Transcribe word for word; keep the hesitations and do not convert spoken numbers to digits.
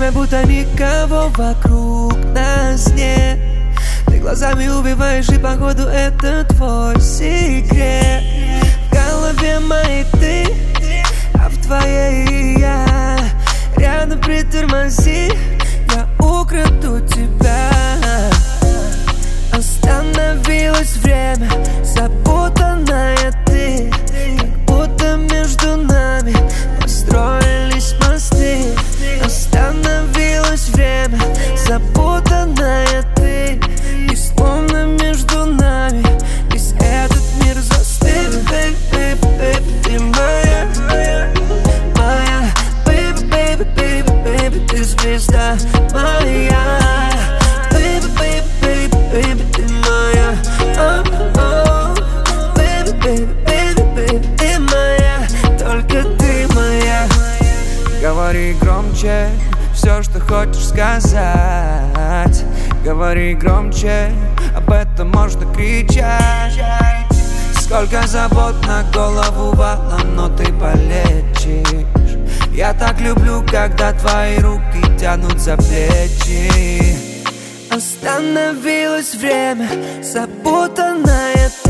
время, будто никого вокруг нас нет. Ты глазами убиваешь, и походу это твой секрет. В голове моей ты, а в твоей я. Рядом притормози, я украду тебя. Остановилось время, запутанная ты. Как будто между нами построились мосты. Остановилось время, запутанная ты. И словно между нами весь этот мир застыл. Baby, baby, ты моя, моя. Baby, baby, baby, baby, ты звезда моя. Baby, baby, baby, baby, ты моя. Oh, oh. Baby, baby, baby, baby, ты моя. Только ты моя. Говори громче все, что хочешь сказать. Говори громче, об этом можно кричать. Сколько забот на голову валом, но ты полечишь. Я так люблю, когда твои руки тянут за плечи. Остановилось время, запутанное.